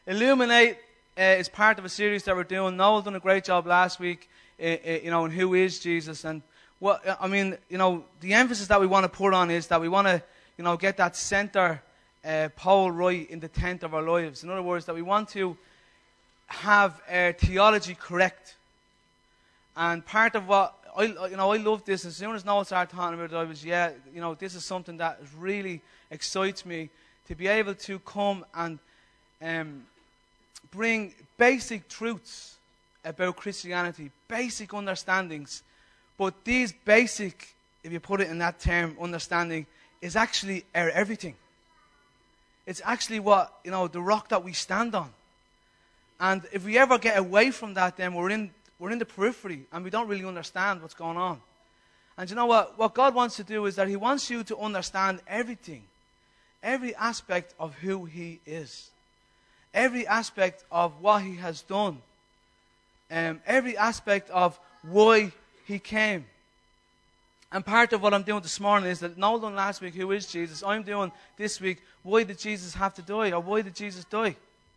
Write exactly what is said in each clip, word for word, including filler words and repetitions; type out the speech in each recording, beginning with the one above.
Illuminate uh, is part of a series that we're doing. Noel done a great job last week, uh, uh, you know, in who is Jesus. And what I mean, you know, the emphasis that we want to put on is that we want to, you know, get that center uh, pole right in the tent of our lives. In other words, that we want to have our theology correct. And part of what I, you know, I love this. As soon as Noel started talking about it, I was, yeah, you know, this is something that really excites me, to be able to come and um, bring basic truths about Christianity, basic understandings. But these basic, if you put it in that term, understanding, is actually our everything. It's actually what, you know, the rock that we stand on. And if we ever get away from that, then we're in we're in the periphery and we don't really understand what's going on. And you know what? What God wants to do is that He wants you to understand everything. Every aspect of who He is. Every aspect of what He has done. Um, every aspect of why He came. And part of what I'm doing this morning is that Noel done last week, who is Jesus? I'm doing this week, why did Jesus have to die? Or why did Jesus die?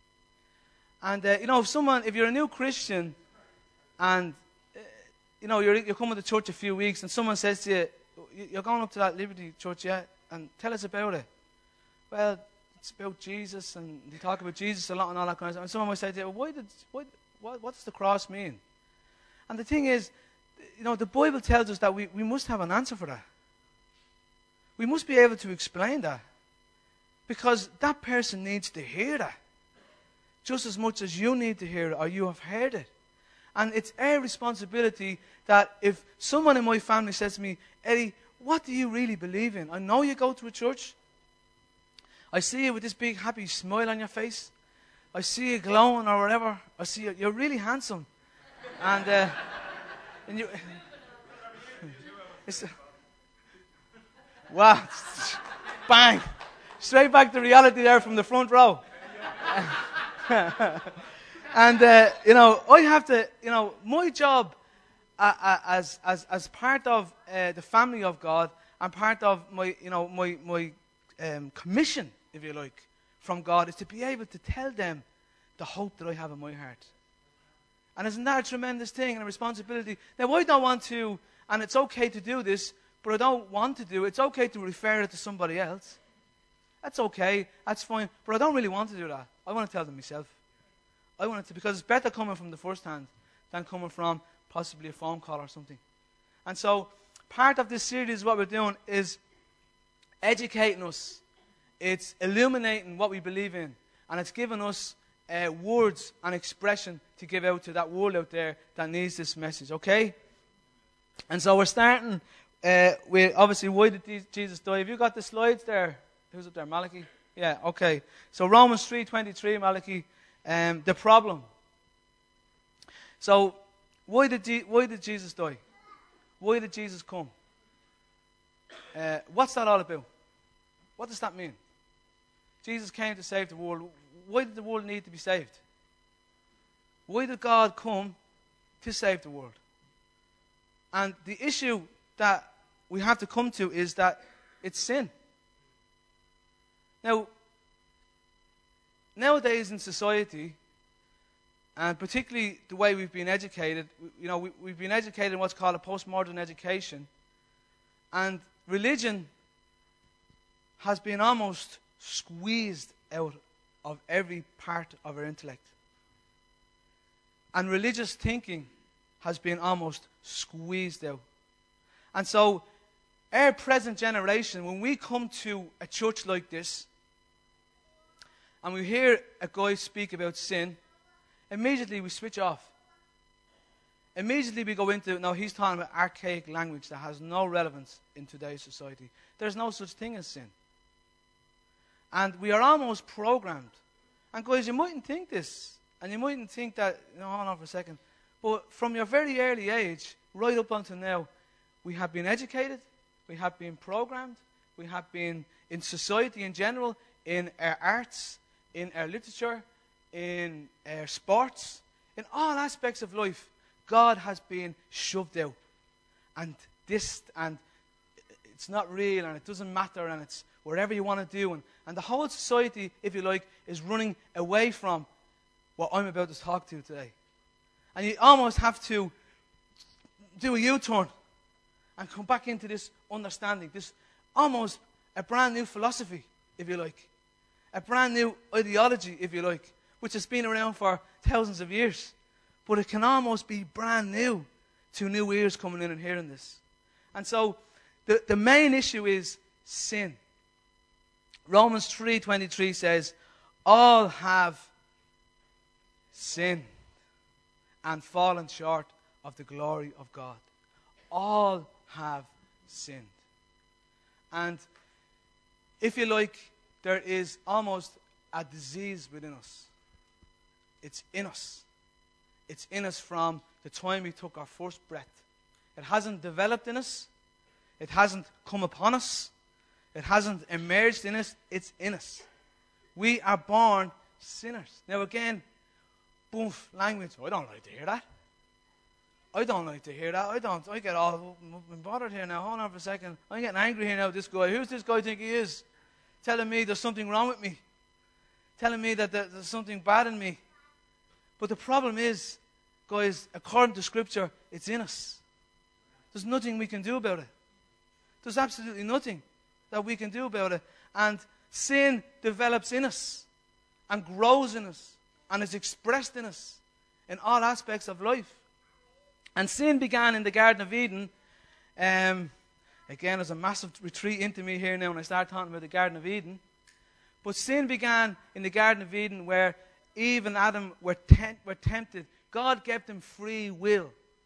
And, uh, you know, if someone, if you're a new Christian, and, uh, you know, you're, you're coming to church a few weeks, and someone says to you, you're going up to that Liberty Church, yeah? And tell us about it. Well, it's about Jesus, and they talk about Jesus a lot and all that kind of stuff. And someone might say to you, well, why did, why, what, what does the cross mean? And the thing is, you know, the Bible tells us that we, we must have an answer for that. We must be able to explain that. Because that person needs to hear that. Just as much as you need to hear it, or you have heard it. And it's our responsibility that if someone in my family says to me, Eddie, what do you really believe in? I know you go to a church. I see you with this big happy smile on your face. I see you glowing or whatever. I see you, you're really handsome. And, uh, and you, it's, wow, bang, straight back to reality there from the front row. And, uh, you know, I have to, you know, my job uh, uh, as, as, as part of uh, the family of God and part of my, you know, my, my um, commission, if you like, from God is to be able to tell them the hope that I have in my heart. And isn't that a tremendous thing and a responsibility? Now, I don't want to, and it's okay to do this, but I don't want to do it. It's okay to refer it to somebody else. That's okay. That's fine. But I don't really want to do that. I want to tell them myself. I want it to, because it's better coming from the first hand than coming from possibly a phone call or something. And so, part of this series, what we're doing is educating us. It's illuminating what we believe in. And it's giving us uh, words and expression to give out to that world out there that needs this message. Okay? And so we're starting uh, with, obviously, why did Jesus die? Have you got the slides there? Who's up there? Malachi? Yeah, okay. So Romans three twenty-three, Malachi, um, the problem. So, why did, Je- why did Jesus die? Why did Jesus come? Uh, what's that all about? What does that mean? Jesus came to save the world. Why did the world need to be saved? Why did God come to save the world? And the issue that we have to come to is that it's sin. Now, nowadays in society, and particularly the way we've been educated, you know, we, we've been educated in what's called a postmodern education, and religion has been almost squeezed out of every part of our intellect. And religious thinking has been almost squeezed out. And so, our present generation, when we come to a church like this, and we hear a guy speak about sin, immediately we switch off. Immediately we go into, now he's talking about archaic language that has no relevance in today's society. There's no such thing as sin. And we are almost programmed. And guys, you mightn't think this, and you mightn't think that, you know, hold on for a second, but from your very early age, right up until now, we have been educated, we have been programmed, we have been in society in general, in our arts, in our literature, in our sports, in all aspects of life, God has been shoved out. And this, and it's not real, and it doesn't matter, and it's whatever you want to do. And, and the whole society, if you like, is running away from what I'm about to talk to today. And you almost have to do a U-turn and come back into this understanding, this almost a brand new philosophy, if you like. A brand new ideology, if you like, which has been around for thousands of years. But it can almost be brand new to new ears coming in and hearing this. And so the, the main issue is sin. Romans three twenty-three says, all have sinned and fallen short of the glory of God. All have sinned. And if you like, there is almost a disease within us. It's in us. It's in us from the time we took our first breath. It hasn't developed in us. It hasn't come upon us. It hasn't emerged in us. It's in us. We are born sinners. Now again, boom, language. I don't like to hear that. I don't like to hear that. I don't. I get all bothered here now. Hold on for a second. I'm getting angry here now with this guy. Who's this guy think he is? Telling me there's something wrong with me. Telling me that there's something bad in me. But the problem is, guys, according to Scripture, it's in us. There's nothing we can do about it. There's absolutely nothing that we can do about it. And sin develops in us and grows in us and is expressed in us in all aspects of life. And sin began in the Garden of Eden. Um, again, there's a massive retreat into me here now when I start talking about the Garden of Eden. But sin began in the Garden of Eden where Eve and Adam were, temp- were tempted. God gave them free will.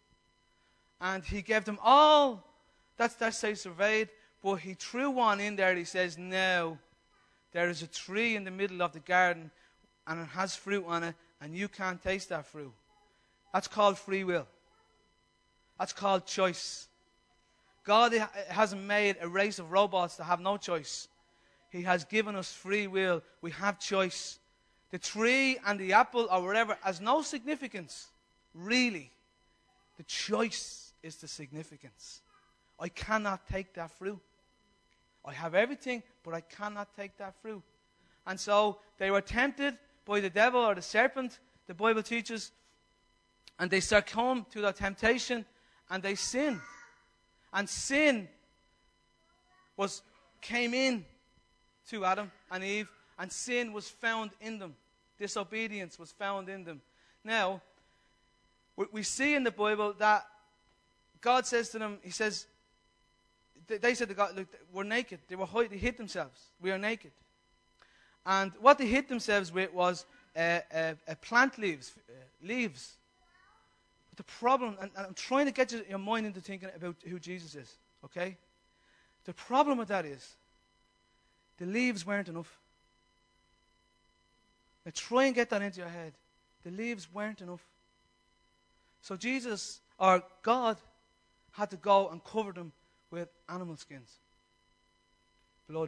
And he gave them all, that's, that's how he surveyed, but he threw one in there. He says, now, there is a tree in the middle of the garden, and it has fruit on it, and you can't taste that fruit. That's called free will. That's called choice. God hasn't made a race of robots that have no choice. He has given us free will. We have choice. The tree and the apple or whatever has no significance, really. The choice is the significance. I cannot take that fruit. I have everything, but I cannot take that fruit. And so they were tempted by the devil or the serpent, the Bible teaches, and they succumbed to that temptation, and they sinned. And sin was came in to Adam and Eve, and sin was found in them. Disobedience was found in them. Now, we see in the Bible that God says to them, he says, they said to God, look, we're naked. They were they hid themselves. We are naked. And what they hid themselves with was uh, uh, uh, plant leaves, uh, leaves. But the problem, and, and I'm trying to get your, your mind into thinking about who Jesus is, okay? The problem with that is, the leaves weren't enough. Now try and get that into your head. The leaves weren't enough. So Jesus, or God, had to go and cover them with animal skins. Blood.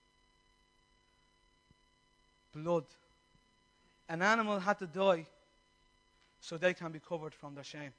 Blood. An animal had to die so they can be covered from their shame.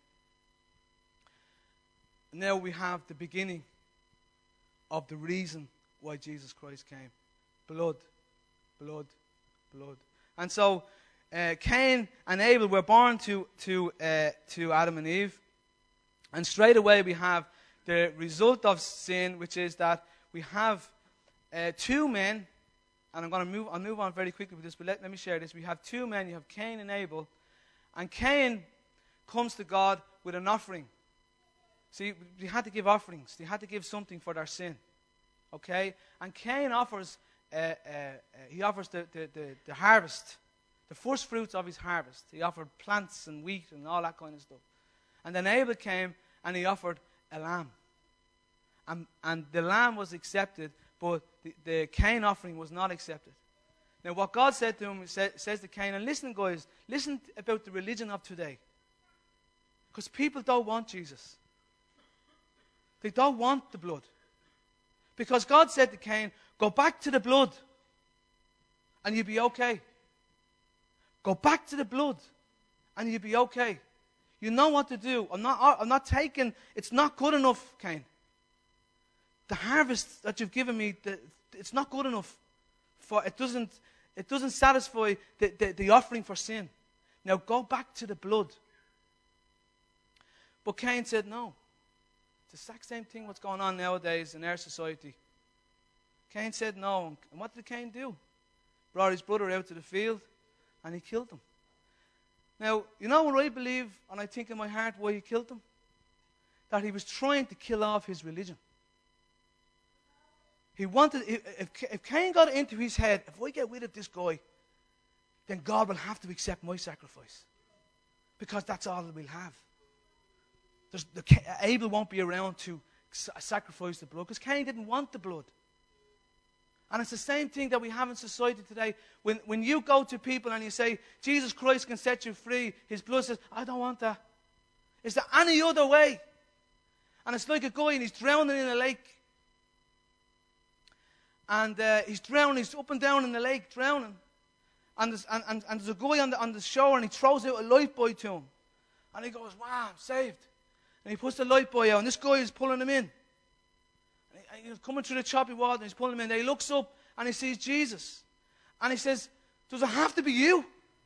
Now we have the beginning of the reason why Jesus Christ came. Blood. Blood. Blood. And so uh, Cain and Abel were born to, to, uh, to Adam and Eve. And straight away we have the result of sin, which is that we have uh, two men, and I'm going to move, I'll move on very quickly with this, but let, let me share this. We have two men, you have Cain and Abel, and Cain comes to God with an offering. See, they had to give offerings. They had to give something for their sin. Okay? And Cain offers, uh, uh, uh, he offers the, the, the, the harvest, the first fruits of his harvest. He offered plants and wheat and all that kind of stuff. And then Abel came and he offered a lamb. And, and the lamb was accepted, but the, the Cain offering was not accepted. Now what God said to him, say, says to Cain, and listen guys, listen about the religion of today. Because people don't want Jesus. They don't want the blood. Because God said to Cain, go back to the blood and you'll be okay. Go back to the blood and you'll be okay. You know what to do. I'm not, I'm not taking, it's not good enough, Cain. The harvest that you've given me, the, it's not good enough. For it doesn't, it doesn't satisfy the, the, the offering for sin. Now go back to the blood. But Cain said no. It's the exact same thing what's going on nowadays in our society. Cain said no. And what did Cain do? Brought his brother out to the field and he killed him. Now, you know what I believe, and I think in my heart why he killed him? That he was trying to kill off his religion. He wanted, if, if Cain got it into his head, if I get rid of this guy, then God will have to accept my sacrifice. Because that's all we'll have. There's, the, Abel won't be around to sacrifice the blood, because Cain didn't want the blood. And it's the same thing that we have in society today. When, when you go to people and you say, Jesus Christ can set you free, his blood says, I don't want that. Is there any other way? And it's like a guy and he's drowning in a lake. And uh, he's drowning, he's up and down in the lake, drowning. And there's, and, and, and there's a guy on the, on the shore and he throws out a life buoy to him. And he goes, wow, I'm saved. And he puts the life buoy out and this guy is pulling him in. He's coming through the choppy water and he's pulling him in. Then he looks up and he sees Jesus. And he says, does it have to be you?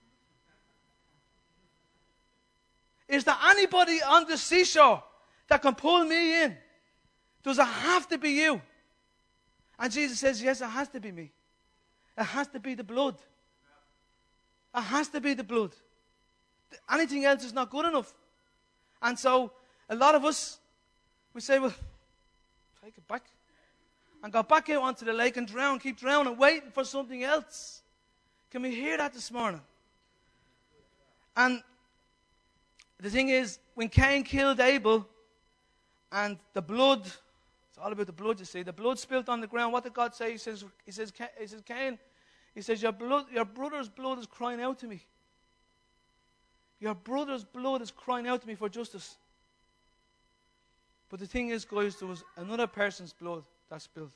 Is there anybody on the seashore that can pull me in? Does it have to be you? And Jesus says, yes, it has to be me. It has to be the blood. It has to be the blood. Anything else is not good enough. And so a lot of us, we say, well, take it back. And go back out onto the lake and drown, keep drowning, waiting for something else. Can we hear that this morning? And the thing is, when Cain killed Abel, and the blood, it's all about the blood, you see, the blood spilled on the ground. What did God say? He says, he says, he says Cain, he says, your blood, your brother's blood is crying out to me. Your brother's blood is crying out to me for justice. But the thing is, guys, there was another person's blood that spilled.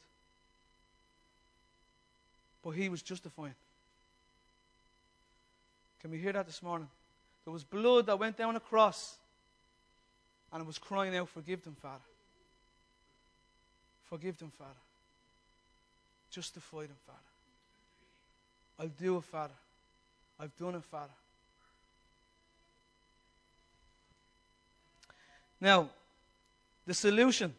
But he was justifying. Can we hear that this morning? There was blood that went down a cross and it was crying out, forgive them, Father. Forgive them, Father. Justify them, Father. I'll do it, Father. I've done it, Father. Now, the solution.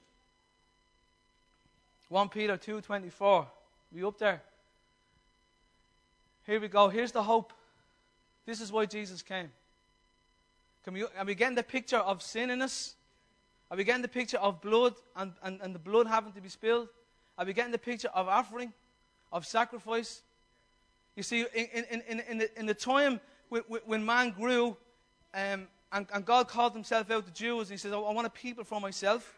First Peter two twenty-four. We up there? Here we go. Here's the hope. This is why Jesus came. Can we, are we getting the picture of sin in us? Are we getting the picture of blood and, and, and the blood having to be spilled? Are we getting the picture of offering, of sacrifice? You see, in, in, in, in, the, in the time when, when man grew, um, and, and God called himself out to Jews, and he says, I want a people for myself.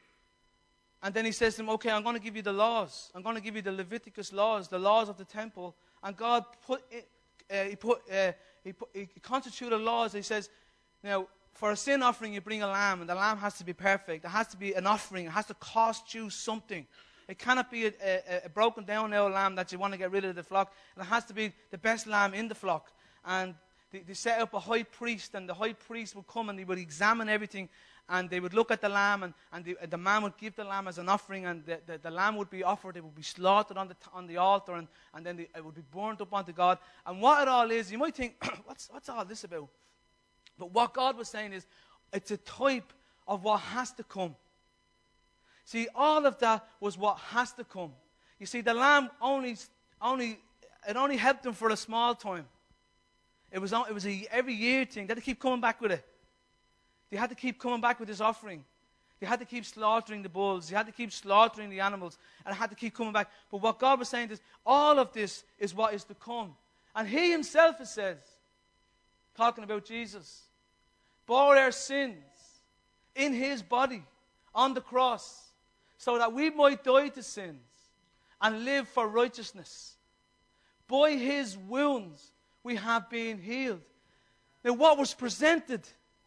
And then he says to them, okay, I'm going to give you the laws. I'm going to give you the Leviticus laws, the laws of the temple. And God put, it, uh, he, put, uh, he, put he constituted laws. He says, now, for a sin offering, you bring a lamb, and the lamb has to be perfect. It has to be an offering. It has to cost you something. It cannot be a, a, a broken down now lamb that you want to get rid of the flock. It has to be the best lamb in the flock. And they, they set up a high priest, and the high priest would come and he would examine everything. And they would look at the lamb, and, and the, the man would give the lamb as an offering, and the, the, the lamb would be offered. It would be slaughtered on the, on the altar, and, and then the, it would be burnt up onto God. And what it all is, you might think, what's, what's all this about? But what God was saying is, it's a type of what has to come. See, all of that was what has to come. You see, the lamb only, only it only helped them for a small time. It was, it was a every year thing. They had to keep coming back with it. They had to keep coming back with this offering. They had to keep slaughtering the bulls. They had to keep slaughtering the animals. And they had to keep coming back. But what God was saying is, all of this is what is to come. And he himself, it says, talking about Jesus, bore our sins in his body on the cross, so that we might die to sins and live for righteousness. By his wounds we have been healed. Now what was presented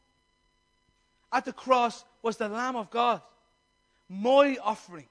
at the cross was the Lamb of God. My offering.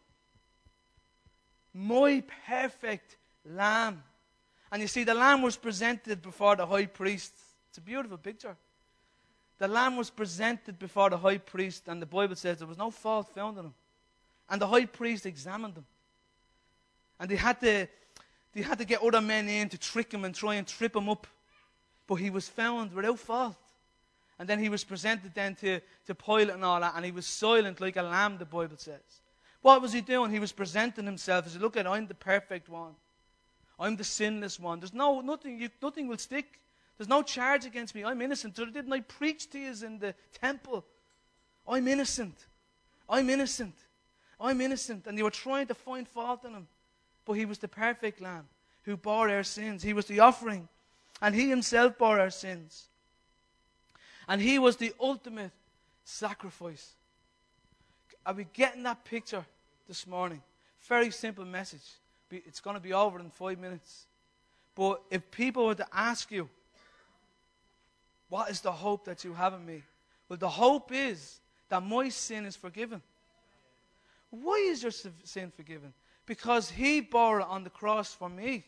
My perfect lamb. And you see, the lamb was presented before the high priest. It's a beautiful picture. The lamb was presented before the high priest, and the Bible says there was no fault found in him. And the high priest examined him. And they had to, they had to get other men in to trick him and try and trip him up. but he was found without fault. And then he was presented then to, to Pilate and all that, and he was silent like a lamb, the Bible says. What was he doing? He was presenting himself as, look at, I'm the perfect one. I'm the sinless one. There's no, nothing, you, nothing will stick. There's no charge against me. I'm innocent. So didn't I preach to you in the temple? I'm innocent. I'm innocent. I'm innocent. And they were trying to find fault in him. But he was the perfect lamb who bore our sins. He was the offering. And he himself bore our sins. And he was the ultimate sacrifice. Are we getting that picture this morning? Very simple message. It's going to be over in five minutes. But if people were to ask you, what is the hope that you have in me? Well, the hope is that my sin is forgiven. Why is your sin forgiven? Because he bore it on the cross for me.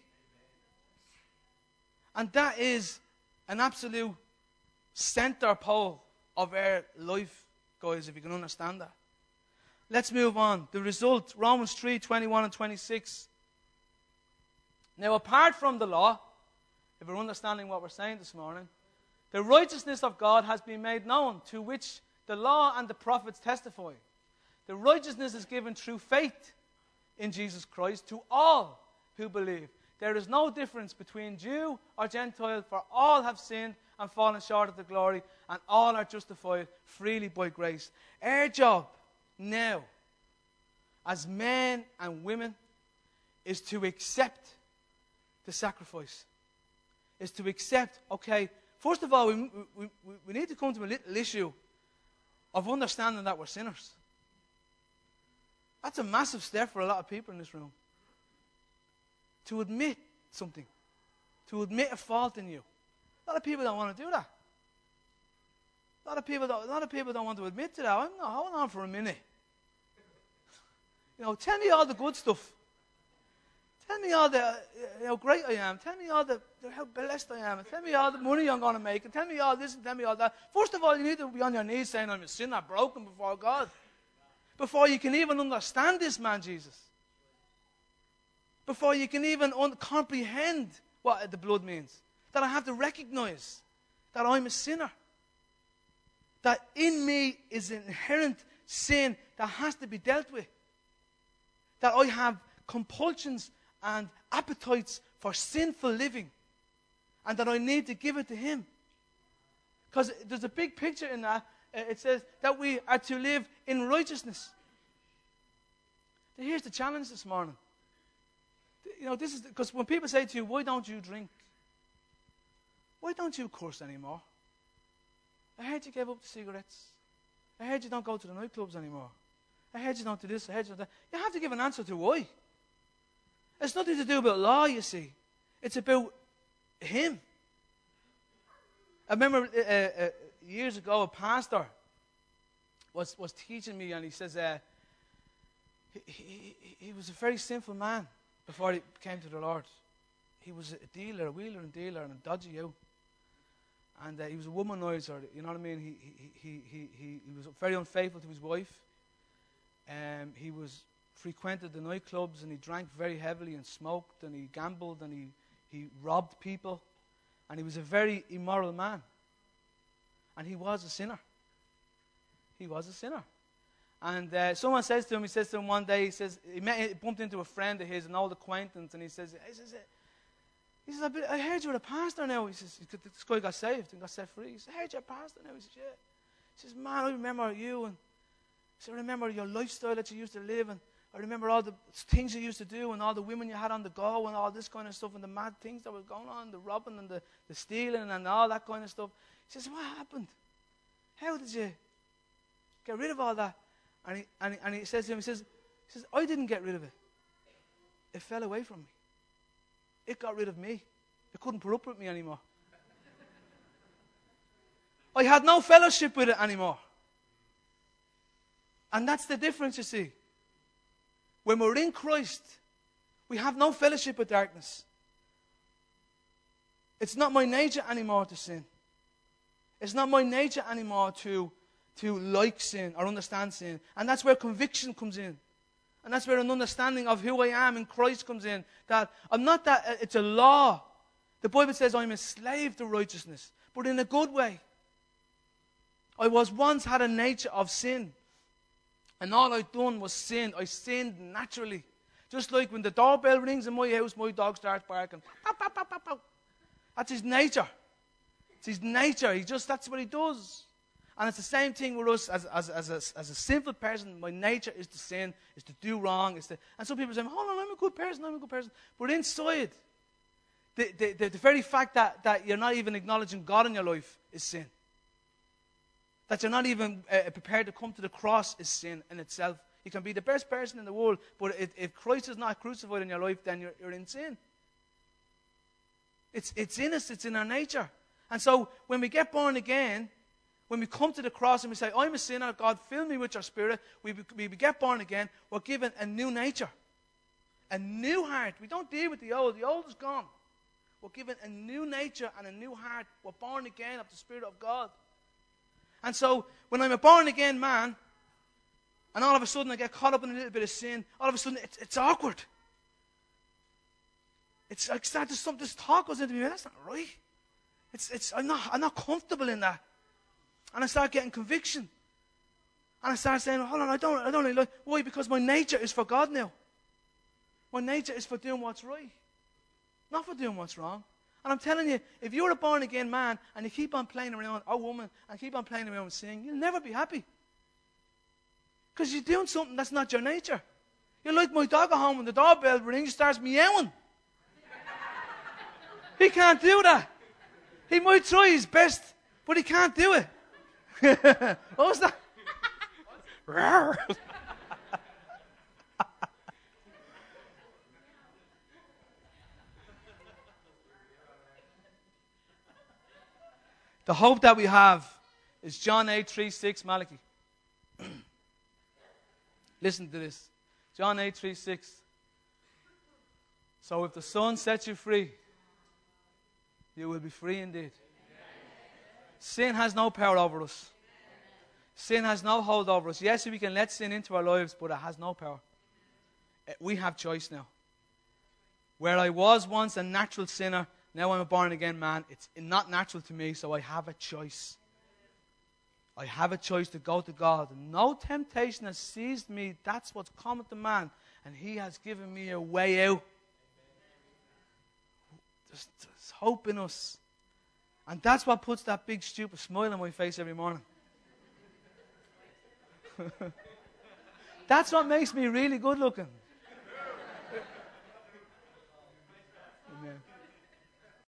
And that is an absolute center pole of our life, guys, if you can understand that. Let's move on. The result, Romans three, twenty-one and twenty-six. Now, apart from the law, if we're understanding what we're saying this morning, the righteousness of God has been made known, to which the law and the prophets testify. The righteousness is given through faith in Jesus Christ to all who believe. There is no difference between Jew or Gentile, for all have sinned and fallen short of the glory, and all are justified freely by grace. Our job now, as men and women, is to accept the sacrifice. Is to accept, okay, first of all, we, we, we need to come to a little issue of understanding that we're sinners. That's a massive step for a lot of people in this room. To admit something. To admit a fault in you. A lot of people don't want to do that. A lot of people don't, a lot of people don't want to admit to that. I'm not, hold on for a minute. You know, tell me all the good stuff. Tell me all the, uh, how great I am. Tell me all the, how blessed I am. And tell me all the money I'm going to make. And tell me all this and tell me all that. First of all, you need to be on your knees saying, I'm a sinner, broken before God. Before you can even understand this man, Jesus. Before you can even un- comprehend what the blood means. That I have to recognize that I'm a sinner. That in me is an inherent sin that has to be dealt with. That I have compulsions and appetites for sinful living. And that I need to give it to him. Because there's a big picture in that. It says that we are to live in righteousness. Here's the challenge this morning. You know, this is because when people say to you, why don't you drink? Why don't you curse anymore? I heard you gave up the cigarettes. I heard you don't go to the nightclubs anymore. I heard you don't do this. I heard you don't do that. You have to give an answer to why. It's nothing to do about law, you see. It's about him. I remember uh, uh, years ago, a pastor was, was teaching me, and he says uh, he, he, he was a very sinful man before he came to the Lord. He was a dealer, a wheeler and dealer, and a dodgy out. And uh, he was a womanizer, you know what I mean? He, he, he, he, he, he was very unfaithful to his wife. Um, he was frequented the nightclubs, and he drank very heavily and smoked, and he gambled, and he, he robbed people. And he was a very immoral man. And he was a sinner. He was a sinner. And uh, someone says to him, he says to him one day, he says, he, met, he bumped into a friend of his, an old acquaintance, and he says, he says, he says I heard you were a pastor now. He says, this guy got saved and got set free. He says, I heard you're a pastor now. He says, yeah. He says, man, I remember you, and he says, I remember your lifestyle that you used to live, and I remember all the things you used to do, and all the women you had on the go, and all this kind of stuff, and the mad things that was going on, the robbing and the, the stealing and all that kind of stuff. He says, what happened? How did you get rid of all that? And he, and he, and he says to him, he says, he says, I didn't get rid of it. It fell away from me. It got rid of me. It couldn't put up with me anymore. I had no fellowship with it anymore. And that's the difference, you see. When we're in Christ, we have no fellowship with darkness. It's not my nature anymore to sin. It's not my nature anymore to, to like sin or understand sin. And that's where conviction comes in. And that's where an understanding of who I am in Christ comes in. That I'm not that, it's a law The Bible says I'm a slave to righteousness, but in a good way. I was once had a nature of sin. And all I'd done was sin. I sinned naturally. Just like when the doorbell rings in my house, my dog starts barking. Pow, pow, pow, pow, pow. That's his nature. It's his nature. He just, that's what he does. And it's the same thing with us as, as, as, a, as a sinful person. My nature is to sin, is to do wrong. Is to, and some people say, hold on, I'm a good person, I'm a good person. But inside, the, the, the, the very fact that, that you're not even acknowledging God in your life is sin. That you're not even uh, prepared to come to the cross is sin in itself. You can be the best person in the world, but if, if Christ is not crucified in your life, then you're, you're in sin. It's, it's in us, it's in our nature. And so when we get born again, when we come to the cross and we say, I'm a sinner, God, fill me with your Spirit, we, we, we get born again, we're given a new nature, a new heart. We don't deal with the old. The old is gone. We're given a new nature and a new heart. We're born again of the Spirit of God. And so when I'm a born again man, and all of a sudden I get caught up in a little bit of sin, all of a sudden it's, it's awkward. It's like start to, some, this talk goes into me, that's not right. It's, it's, I'm, not, I'm not comfortable in that. And I start getting conviction. And I start saying, hold on, I don't, I don't really like, why? Because my nature is for God now. My nature is for doing what's right, not for doing what's wrong. And I'm telling you, if you're a born-again man and you keep on playing around, or woman, and keep on playing around with sin, you'll never be happy. Because you're doing something that's not your nature. You're like my dog at home when the doorbell rings, he starts meowing. He can't do that. He might try his best, but he can't do it. What was that? The hope that we have is John eight, three, six, Malachi. Listen to this. John eight, three, six. So if the Son sets you free, you will be free indeed. Sin has no power over us. Sin has no hold over us. Yes, we can let sin into our lives, but it has no power. We have choice now. Where I was once a natural sinner, now I'm a born-again man. It's not natural to me, so I have a choice. I have a choice to go to God. No temptation has seized me. That's what's common to man. And He has given me a way out. There's, there's hope in us. And that's what puts that big, stupid smile on my face every morning. That's what makes me really good looking.